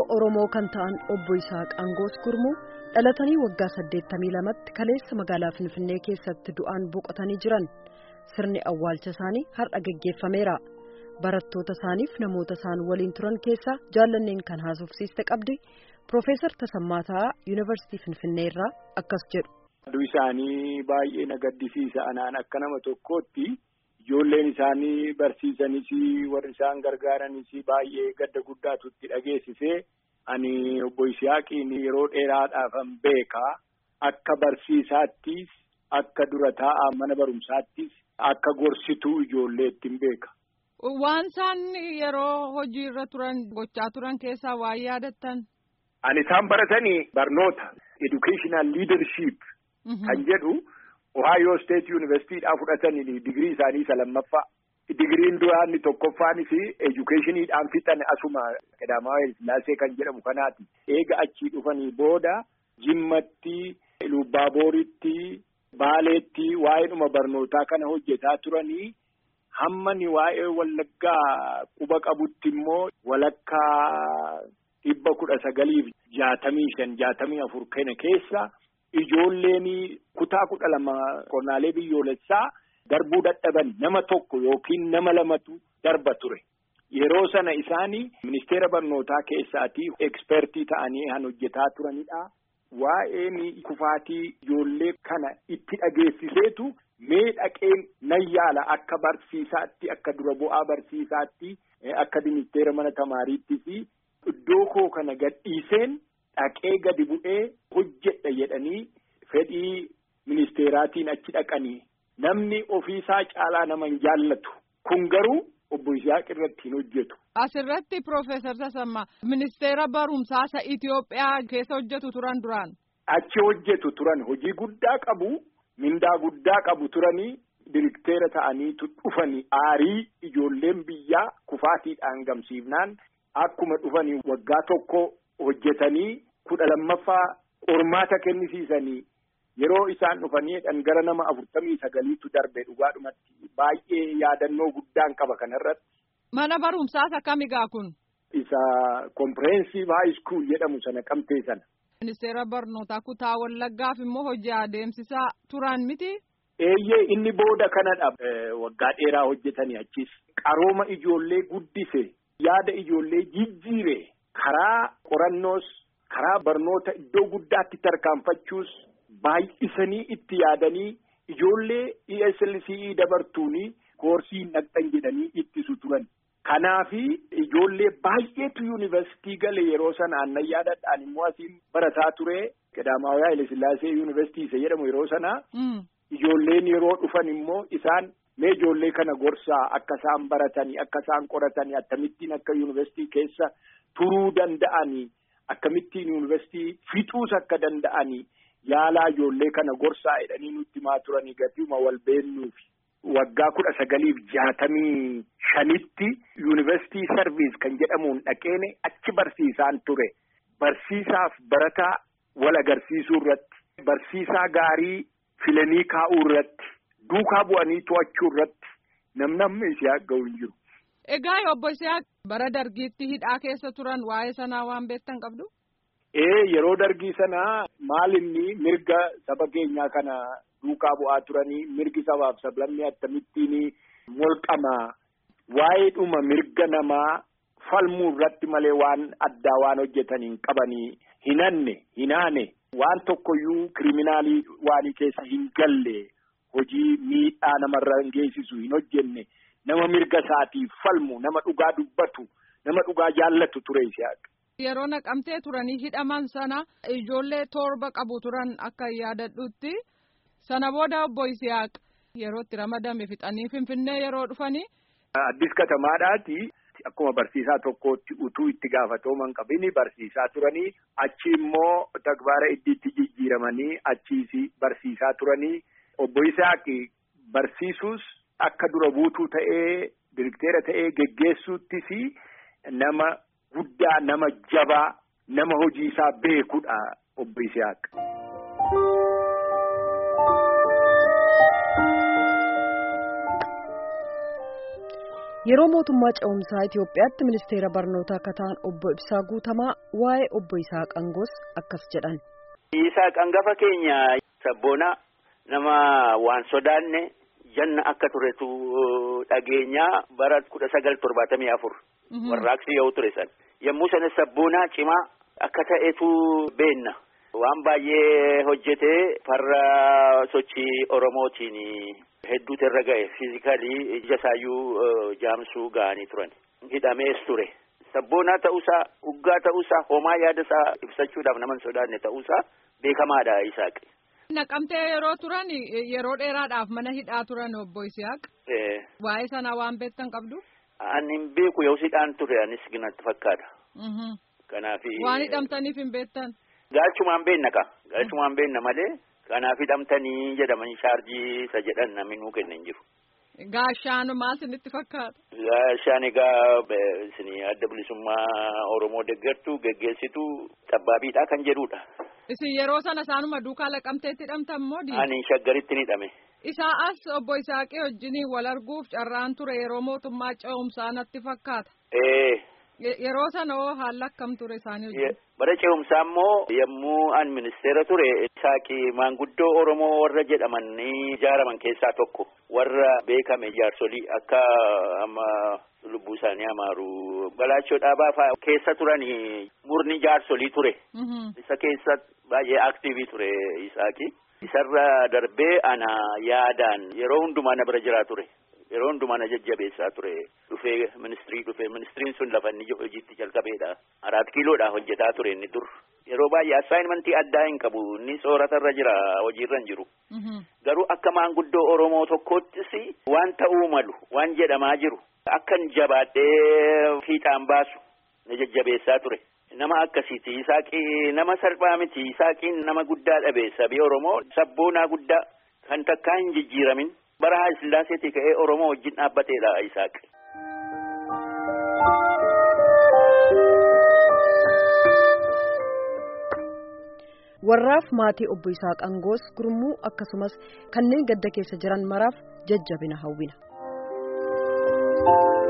Oromoo kan ta'an obbo Isaaq Angoos Gurmuu dhalatanii waggaa 82tti kaleessa magaalaa Finfinnee keessatti du'aan boqotanii jiran. Sirni awwaalcha isaanii har'a gaggeeffameera. Barattoota isaaniif namoota isaan waliin turan keessaa jaallanneen kan haasofsiiste qabdi. Profeesar Tasammaa Taa'aa Yuunivarsiitii Finfinnee irraa akkas jedhu. Aduu isaanii baay'ee na gaddisiisa. Anaan akka nama tokkootti ijoolleen isaanii barsiisanis warri isaan gargaaranis baay'ee gadda guddaatu itti dhageessisee ani obbo Isiyaaqiin yeroo dheeraadhaafan beeka. Akka barsiisaattis akka dura taa'aa mana barumsaattis akka gorsituu ijoolleetti hin beeka. Waan isaan yeroo hojii irra turan gochaa turan keessaa waa yaadattan? Ani isaan baratanii barnoota educational leadership kan jedhu Ohio State University'dhaa fudhatanii digirii isaanii isa lammaffaa. Digiriin duraanni tokkoffaanis educationiidhaan fixan asuma Qadaamaawaa Sillaasee kan jedhamu kanaati. Eega achii dhufanii booda Jimmatti, Lubbaabooritti, Baaleetti waa'eedhuma barnootaa kana hojjetaa turanii hammani waa'ee Wallaggaa quba qabutti immoo walakkaa 1965-64 kana keessa ijoolleen kutaa 12 qormaalee biyyoolessaa darbuu dadhaban nama tokko yookiin nama lamatu darba ture. Yeroo sana isaanii ministeera barnootaa keessaatii ekspertii ta'anii han hojjetaa turanidha. Waa'ee kufaatii ijoollee kana itti dhageessiseetu mee dhaqeen nan yaala akka barsiisaatti akka dura bu'aa barsiisaatti akka ministeera mana tamaariittis iddoo koo kana gadhiiseen dhaqee gadi bu'ee hojjedha jedhanii fedhii ministeeraatiin achi dhaqanii namni ofiisaa caalaa nama hin jaallatu kun garuu obbo Isaaq irratti hin hojjetu. Asirratti Profeesar Tasammaa ministeera barumsaa isa Itoophiyaa keessa hojjetu turan duraan. Achi hojjetu turan hojii guddaa qabu mindaa guddaa qabu turanii direkteera ta'aniitu dhufanii aarii ijoolleen biyyaa kufaatiidhaan gamsiifnaan akkuma dhufanii waggaa tokko hojjetanii 12ffaa qormaata kennisiisanii yeroo isaan dhufanii gara nama 49tu darbe dhugaadhumatti baay'ee yaadannoo guddaan qaba kanarratti. Mana barumsaas akkamigaa kun? Isa comprehensive high school jedhamu sana Naqamtee sana. Ministeera barnootaa kutaa Wallaggaaf immoo hojii adeemsisaa turan miti? Eeyyee inni booda kanadha waggaa dheeraa hojjetanii achis qarooma ijoollee guddise yaada ijoollee jijjiire karaa qorannoos karaa barnoota iddoo guddaatti tarkaanfachuus baay'isanii itti yaadanii ijoollee ESLCE dabartuuni koorsii naqxan jedhanii ittisu turan. Kanaafi ijoollee baay'eetu yuunivarsiitii gale yeroo sana aannan yaadadhaan immoo asiin barataa ture Qadaamaawaa Sillaasee yuunivarsiitii isa jedhamu yeroo sana ijoolleen yeroo dhufan immoo isaan mee ijoollee kana gorsaa akka isaan baratanii akka isaan qoratanii akkamittiin akka yuunivarsiitii keessa turuu danda'anii akkamittiin yuunivarsiitii fixuus akka danda'anii yaalaa ijoollee kana gorsaa jedhanii nutti himaa turanii gatiima wal beennuufi. Waggaa 1965tti yuunivarsiitii sarviis kan jedhamuun dhaqeene achi barsiisaan ture. Barsiisaaf barataa wal agarsiisuu irratti, barsiisaa gaarii filanii kaa'uu irratti, duukaa bu'anii to'achuu irratti namni Isiyaaq ga'u hin jiru. Egaa obbo Isiyaaq bara dargiitti hidhaa keessa turan waa'ee sanaa waan beektan qabdu? Yeroo dargii sanaa maalinni mirga saba keenyaa kana duukaa bu'aa turanii mirgi sabaaf sablammii akkamittiin molqamaa waa'ee dhuma mirga namaa falmuu irratti malee waan addaa waan hojjetanii hin qabanii hinaane waan tokkoyyuu kiriminaalii waanii keessa hin galle hojii miidhaa namarra geessisu hin hojjenne nama mirga isaatiif falmu nama dhugaa dubbatu nama dhugaa jaallatu ture Isiyaaq. Yeroo Naqamtee turanii hidhaman sana ijoollee 7 qabu turan akka yaadadhutti. Sana booda obbo Isiyaaq yeroo itti ramadame fixanii Finfinnee yeroo dhufanii. Addis Katamaadhaati akkuma barsiisaa tokkootti utuu itti gaafatooman qabini barsiisaa turanii achi immoo tagbaara iddiitti jijjiiramanii achiis barsiisaa turanii obbo Isiyaaq barsiisuus akka dura buutuu ta'ee direkteera ta'ee geggeessuuttis nama guddaa nama jabaa nama hojii isaa beekudha obbo Isiyaaq. Yeroo mootummaa ce'umsaa Itoophiyaatti ministeera barnootaa akka ta'an obbo Ibsaa Guutamaa waa'ee obbo Isaaq Angoos akkas jedhan. Isaaq Angafa keenya sabboonaa nama waan sodaanne janna akka turetu dhageenyaa bara 1974 warraaqsi yoo ture san yommuu sana sabboonaa cimaa akka ta'etu beenna. Waan baay'ee hojjetee farra sochii Oromootiin hedduutu irra ga'e fiizikalii ija isaayyuu jaamsuu ga'anii turan. Hidhamees ture. Sabboonaa ta'uusaa, uggaa ta'uusaa, homaa yaada isaa ibsachuudhaaf nama hin sodaanne ta'uusaa beekamaadha Isaaq. Naqamtee yeroo turan yeroo dheeraadhaaf mana hidhaa turan obbo Isaaq. Waa'ee sana waan beektan qabdu? Ani hin beeku yoo hidhaan ture anis natti fakkaata. Kanaafi. Waan hidhamtaniif hin beektan? Gaachumaan beenna gaachumaan beenna malee kanaaf hidhamtanii jedhaman shaarjii isa jedhan namni nuu kennan jiru. Gaashaan maal isinitti fakkaata? Gaashaan egaa isin adda bilisummaa Oromoo deeggartu geggeessitu xabbaabiidha kan jedhudha. Isin yeroo sana isaanuma duukaa Naqamteetti hidhamtan moo diina? Ani Shaggaritti ni hidhame. Isaa as obbo Isaaqii wajjiniin wal arguuf carraan ture yeroo mootummaa ce'umsaa natti fakkaata. Yeroo sana hoo haalli akkam ture isaanii wajjin? Bara ce'umsaa immoo yommuu an ministeera ture Isaaqii maanguddoo Oromoo warra jedhaman ijaaraman keessaa tokko warra beekame jaarsolii akka amma lubbuu isaanii amaaru Balaachoo Dhaabaa fa'aa keessa turan murni jaarsolii ture. Isa keessa baay'ee aktiivii ture Isaaqii. Isarra darbee ana yaadaan yeroo hundumaa na bira jiraa ture. Yeroo hundumaa na jajjabeessaa ture. Ministiriin sun lafa inni hojiitti jalqabeedha. 4 kiiloodha hojjetaa ture inni dur. Yeroo baay'ee asaayinmentii addaa hin qabu. Inni sooratarra jira, hojiirra hin jiru. Garuu akka maanguddoo Oromoo tokkoottis waan ta'uu malu, waan jedhamaa jiru. Akkan jabaadhee fiixaan baasu na jajjabeessaa ture. Nama akkasiiti. Isaaqii nama salphaa miti. Isaaqiin nama guddaa dhabe. Sabii Oromoo sabboonaa guddaa kan takkaa hin jijjiiramin. Bara Haayile Sillaaseetii ka'ee Oromoo wajjin dhaabbateedha Isaaq. Warraaf maatii obbo Isaaq Angoos gurmuu akkasumas kanneen gadda keessa jiran maraaf jajjabina hawwina.